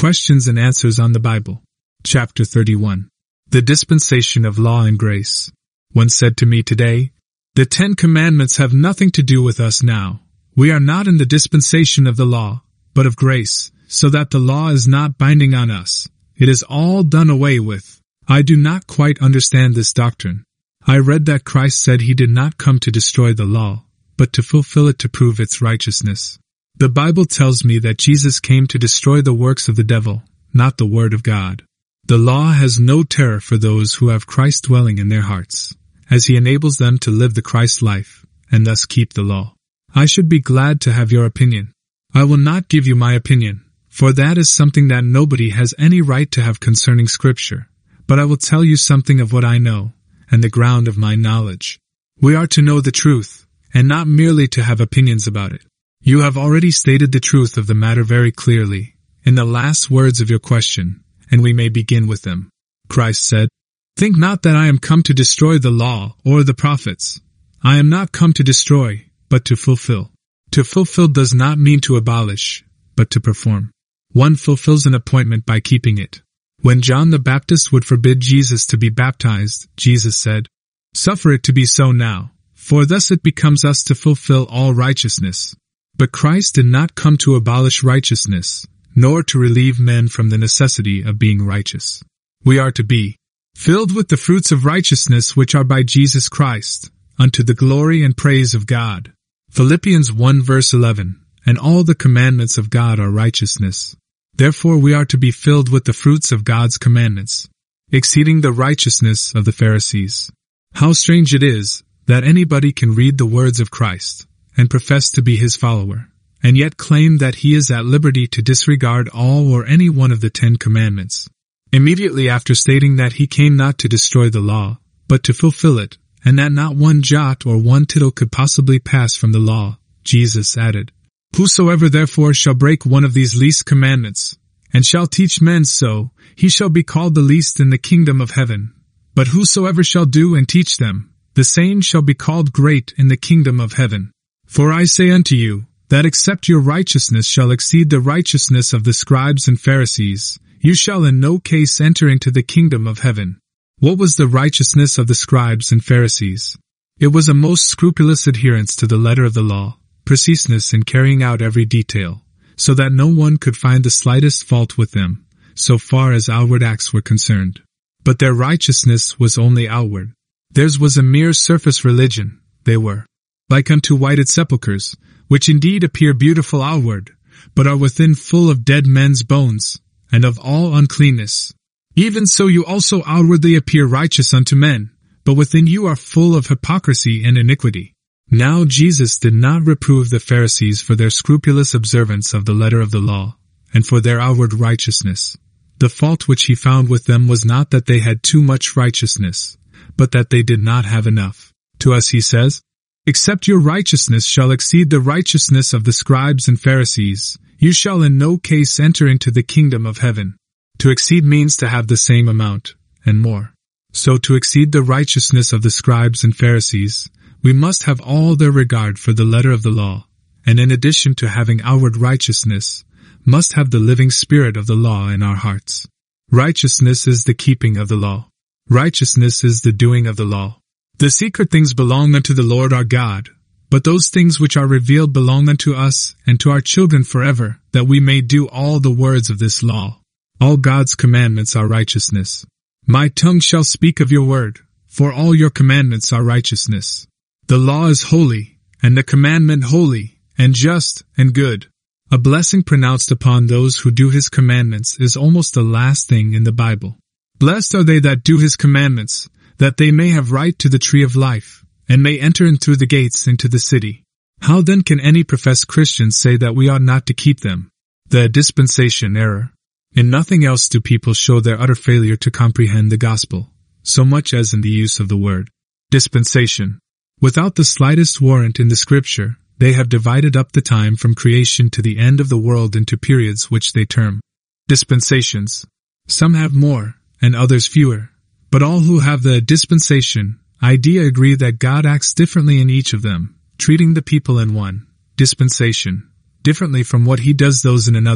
Questions and Answers on the Bible. Chapter 31. The Dispensation of Law and Grace. One said to me today, "The 10 Commandments have nothing to do with us now. We are not in the dispensation of the law, but of grace, so that the law is not binding on us. It is all done away with." I do not quite understand this doctrine. I read that Christ said he did not come to destroy the law, but to fulfill it to prove its righteousness. The Bible tells me that Jesus came to destroy the works of the devil, not the word of God. The law has no terror for those who have Christ dwelling in their hearts, as he enables them to live the Christ life, and thus keep the law. I should be glad to have your opinion. I will not give you my opinion, for that is something that nobody has any right to have concerning Scripture, but I will tell you something of what I know, and the ground of my knowledge. We are to know the truth, and not merely to have opinions about it. You have already stated the truth of the matter very clearly, in the last words of your question, and we may begin with them. Christ said, "Think not that I am come to destroy the law or the prophets. I am not come to destroy, but to fulfill." To fulfill does not mean to abolish, but to perform. One fulfills an appointment by keeping it. When John the Baptist would forbid Jesus to be baptized, Jesus said, "Suffer it to be so now, for thus it becomes us to fulfill all righteousness." But Christ did not come to abolish righteousness, nor to relieve men from the necessity of being righteous. We are to be filled with the fruits of righteousness which are by Jesus Christ, unto the glory and praise of God. Philippians 1 verse 11, and all the commandments of God are righteousness. Therefore we are to be filled with the fruits of God's commandments, exceeding the righteousness of the Pharisees. How strange it is that anybody can read the words of Christ and profess to be his follower, and yet claim that he is at liberty to disregard all or any one of the 10 Commandments. Immediately after stating that he came not to destroy the law, but to fulfill it, and that not one jot or one tittle could possibly pass from the law, Jesus added, "Whosoever therefore shall break one of these least commandments, and shall teach men so, he shall be called the least in the kingdom of heaven. But whosoever shall do and teach them, the same shall be called great in the kingdom of heaven. For I say unto you, that except your righteousness shall exceed the righteousness of the scribes and Pharisees, you shall in no case enter into the kingdom of heaven." What was the righteousness of the scribes and Pharisees? It was a most scrupulous adherence to the letter of the law, preciseness in carrying out every detail, so that no one could find the slightest fault with them, so far as outward acts were concerned. But their righteousness was only outward. Theirs was a mere surface religion. They were like unto whited sepulchres, which indeed appear beautiful outward, but are within full of dead men's bones, and of all uncleanness. Even so you also outwardly appear righteous unto men, but within you are full of hypocrisy and iniquity. Now Jesus did not reprove the Pharisees for their scrupulous observance of the letter of the law, and for their outward righteousness. The fault which he found with them was not that they had too much righteousness, but that they did not have enough. To us he says, "Except your righteousness shall exceed the righteousness of the scribes and Pharisees, you shall in no case enter into the kingdom of heaven." To exceed means to have the same amount, and more. So to exceed the righteousness of the scribes and Pharisees, we must have all their regard for the letter of the law, and in addition to having outward righteousness, must have the living spirit of the law in our hearts. Righteousness is the keeping of the law. Righteousness is the doing of the law. The secret things belong unto the Lord our God, but those things which are revealed belong unto us and to our children forever, that we may do all the words of this law. All God's commandments are righteousness. My tongue shall speak of your word, for all your commandments are righteousness. The law is holy, and the commandment holy, and just, and good. A blessing pronounced upon those who do his commandments is almost the last thing in the Bible. Blessed are they that do his commandments, that they may have right to the tree of life, and may enter in through the gates into the city. How then can any professed Christian say that we ought not to keep them? The dispensation error. In nothing else do people show their utter failure to comprehend the gospel, so much as in the use of the word dispensation. Without the slightest warrant in the Scripture, they have divided up the time from creation to the end of the world into periods which they term dispensations. Some have more, and others fewer. But all who have the dispensation idea agree that God acts differently in each of them, treating the people in one dispensation differently from what he does those in another,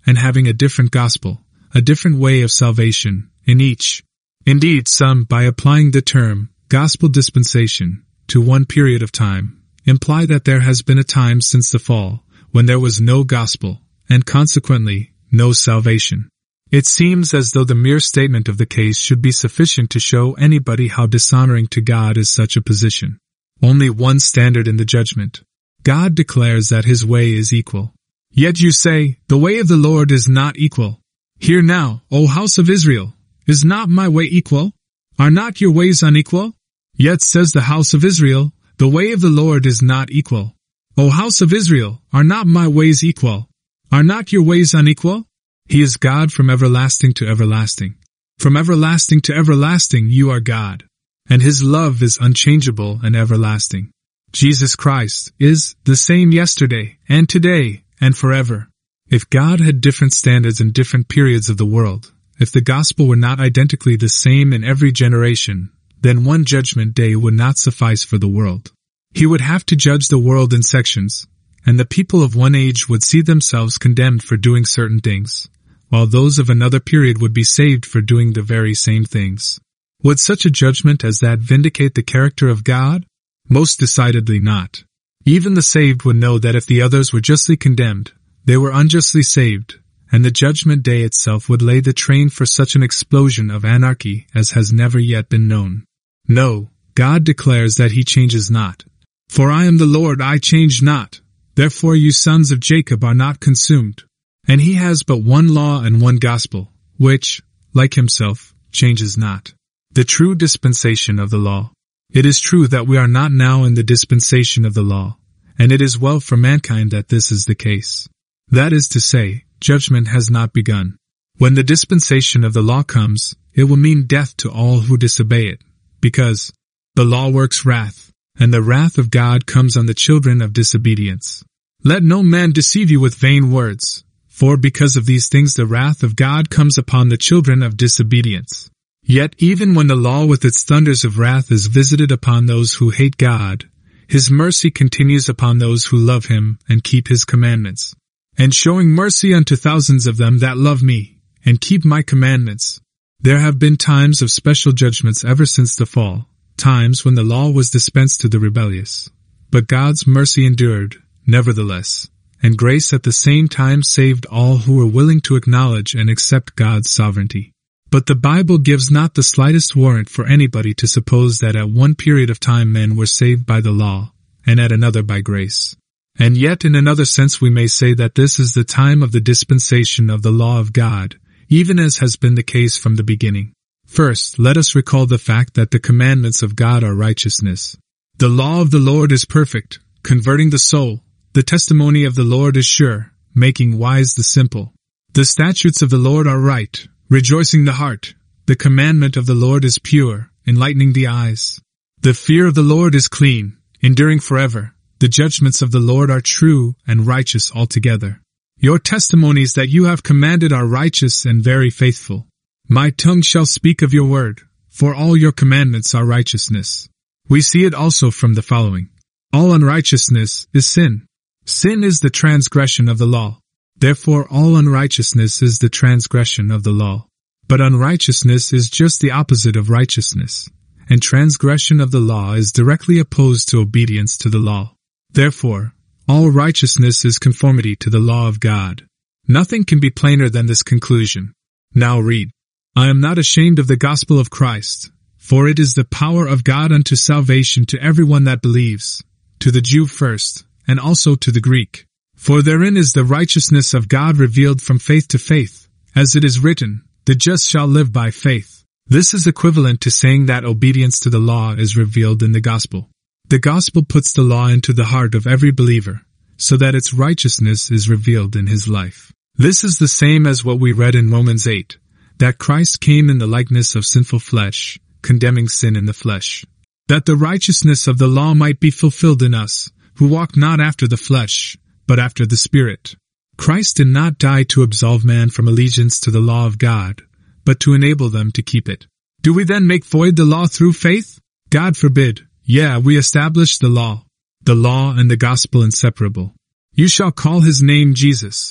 and having a different gospel, a different way of salvation, in each. Indeed, some, by applying the term, gospel dispensation, to one period of time, imply that there has been a time since the fall, when there was no gospel, and consequently, no salvation. It seems as though the mere statement of the case should be sufficient to show anybody how dishonoring to God is such a position. Only one standard in the judgment. God declares that his way is equal. Yet you say, the way of the Lord is not equal. Hear now, O house of Israel, is not my way equal? Are not your ways unequal? Yet says the house of Israel, the way of the Lord is not equal. O house of Israel, are not my ways equal? Are not your ways unequal? He is God from everlasting to everlasting. From everlasting to everlasting you are God. And his love is unchangeable and everlasting. Jesus Christ is the same yesterday and today and forever. If God had different standards in different periods of the world, if the gospel were not identically the same in every generation, then one judgment day would not suffice for the world. He would have to judge the world in sections, and the people of one age would see themselves condemned for doing certain things, while those of another period would be saved for doing the very same things. Would such a judgment as that vindicate the character of God? Most decidedly not. Even the saved would know that if the others were justly condemned, they were unjustly saved, and the judgment day itself would lay the train for such an explosion of anarchy as has never yet been known. No, God declares that he changes not. For I am the Lord, I change not. Therefore you sons of Jacob are not consumed. And he has but one law and one gospel, which, like himself, changes not. The true dispensation of the law. It is true that we are not now in the dispensation of the law, and it is well for mankind that this is the case. That is to say, judgment has not begun. When the dispensation of the law comes, it will mean death to all who disobey it, because the law works wrath, and the wrath of God comes on the children of disobedience. Let no man deceive you with vain words, for because of these things the wrath of God comes upon the children of disobedience. Yet even when the law with its thunders of wrath is visited upon those who hate God, his mercy continues upon those who love him and keep his commandments. And showing mercy unto thousands of them that love me, and keep my commandments. There have been times of special judgments ever since the fall, times when the law was dispensed to the rebellious. But God's mercy endured, nevertheless, and grace at the same time saved all who were willing to acknowledge and accept God's sovereignty. But the Bible gives not the slightest warrant for anybody to suppose that at one period of time men were saved by the law, and at another by grace. And yet in another sense we may say that this is the time of the dispensation of the law of God, even as has been the case from the beginning. First, let us recall the fact that the commandments of God are righteousness. The law of the Lord is perfect, converting the soul. The testimony of the Lord is sure, making wise the simple. The statutes of the Lord are right, rejoicing the heart. The commandment of the Lord is pure, enlightening the eyes. The fear of the Lord is clean, enduring forever. The judgments of the Lord are true and righteous altogether. Your testimonies that you have commanded are righteous and very faithful. My tongue shall speak of your word, for all your commandments are righteousness. We see it also from the following. All unrighteousness is sin. Sin is the transgression of the law. Therefore all unrighteousness is the transgression of the law. But unrighteousness is just the opposite of righteousness, and transgression of the law is directly opposed to obedience to the law. Therefore, all righteousness is conformity to the law of God. Nothing can be plainer than this conclusion. Now read. I am not ashamed of the gospel of Christ, for it is the power of God unto salvation to everyone that believes, to the Jew first, and also to the Greek. For therein is the righteousness of God revealed from faith to faith, as it is written, the just shall live by faith. This is equivalent to saying that obedience to the law is revealed in the gospel. The gospel puts the law into the heart of every believer, so that its righteousness is revealed in his life. This is the same as what we read in Romans 8, that Christ came in the likeness of sinful flesh, condemning sin in the flesh, that the righteousness of the law might be fulfilled in us, who walk not after the flesh, but after the Spirit. Christ did not die to absolve man from allegiance to the law of God, but to enable them to keep it. Do we then make void the law through faith? God forbid. Yeah, we establish the law and the gospel inseparable. You shall call his name Jesus,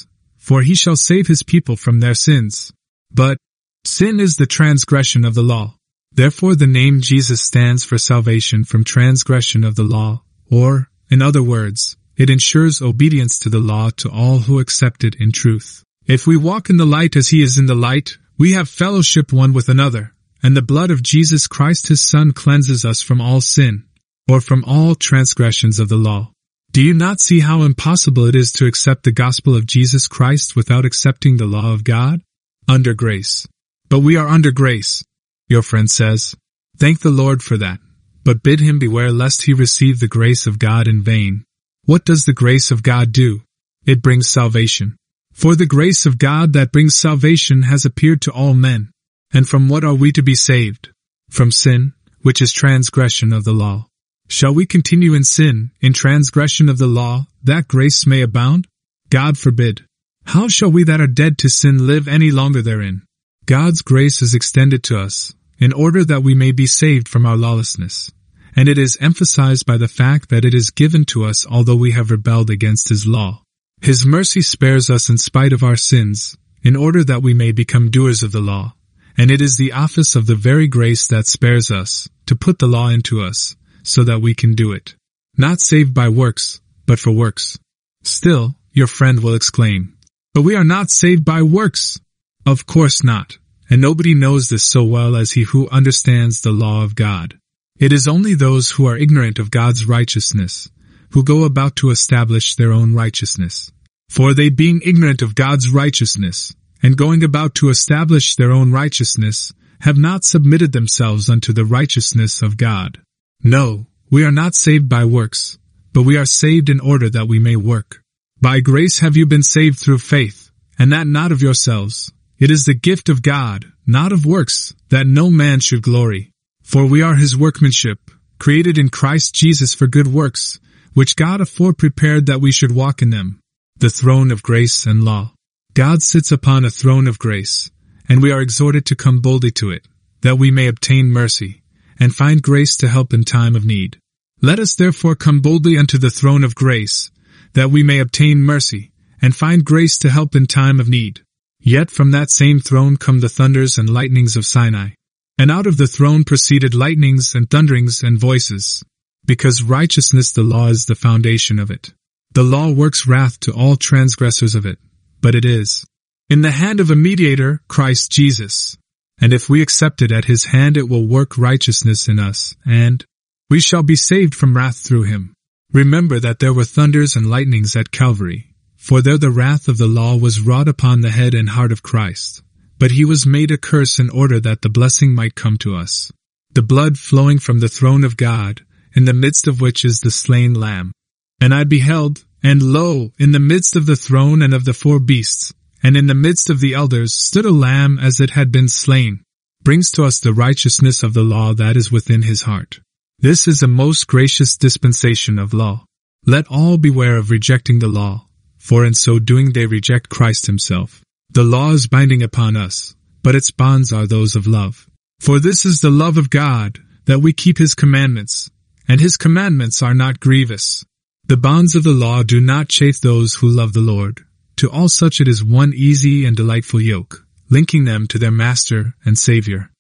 for he shall save his people from their sins. But sin is the transgression of the law. Therefore the name Jesus stands for salvation from transgression of the law, or, in other words, it ensures obedience to the law to all who accept it in truth. If we walk in the light as he is in the light, we have fellowship one with another, and the blood of Jesus Christ his Son cleanses us from all sin, or from all transgressions of the law. Do you not see how impossible it is to accept the gospel of Jesus Christ without accepting the law of God? Under grace. But we are under grace, your friend says. Thank the Lord for that, but bid him beware lest he receive the grace of God in vain. What does the grace of God do? It brings salvation. For the grace of God that brings salvation has appeared to all men. And from what are we to be saved? From sin, which is transgression of the law. Shall we continue in sin, in transgression of the law, that grace may abound? God forbid. How shall we that are dead to sin live any longer therein? God's grace is extended to us, in order that we may be saved from our lawlessness. And it is emphasized by the fact that it is given to us although we have rebelled against his law. His mercy spares us in spite of our sins, in order that we may become doers of the law. And it is the office of the very grace that spares us, to put the law into us, so that we can do it. Not saved by works, but for works. Still, your friend will exclaim, but we are not saved by works. Of course not, and nobody knows this so well as he who understands the law of God. It is only those who are ignorant of God's righteousness, who go about to establish their own righteousness. For they being ignorant of God's righteousness, and going about to establish their own righteousness, have not submitted themselves unto the righteousness of God. No, we are not saved by works, but we are saved in order that we may work. By grace have you been saved through faith, and that not of yourselves. It is the gift of God, not of works, that no man should glory. For we are his workmanship, created in Christ Jesus for good works, which God afore prepared that we should walk in them. The throne of grace and law. God sits upon a throne of grace, and we are exhorted to come boldly to it, that we may obtain mercy, and find grace to help in time of need. Let us therefore come boldly unto the throne of grace, that we may obtain mercy, and find grace to help in time of need. Yet from that same throne come the thunders and lightnings of Sinai. And out of the throne proceeded lightnings and thunderings and voices. Because righteousness the law is the foundation of it. The law works wrath to all transgressors of it, but it is in the hand of a mediator, Christ Jesus. And if we accept it at his hand it will work righteousness in us, and we shall be saved from wrath through him. Remember that there were thunders and lightnings at Calvary. For there the wrath of the law was wrought upon the head and heart of Christ. But he was made a curse in order that the blessing might come to us. The blood flowing from the throne of God, in the midst of which is the slain Lamb. And I beheld, and lo, in the midst of the throne and of the 4 beasts, and in the midst of the elders stood a lamb as it had been slain. Brings to us the righteousness of the law that is within his heart. This is a most gracious dispensation of law. Let all beware of rejecting the law. For in so doing they reject Christ himself. The law is binding upon us, but its bonds are those of love. For this is the love of God, that we keep his commandments, and his commandments are not grievous. The bonds of the law do not chafe those who love the Lord. To all such it is one easy and delightful yoke, linking them to their Master and Savior.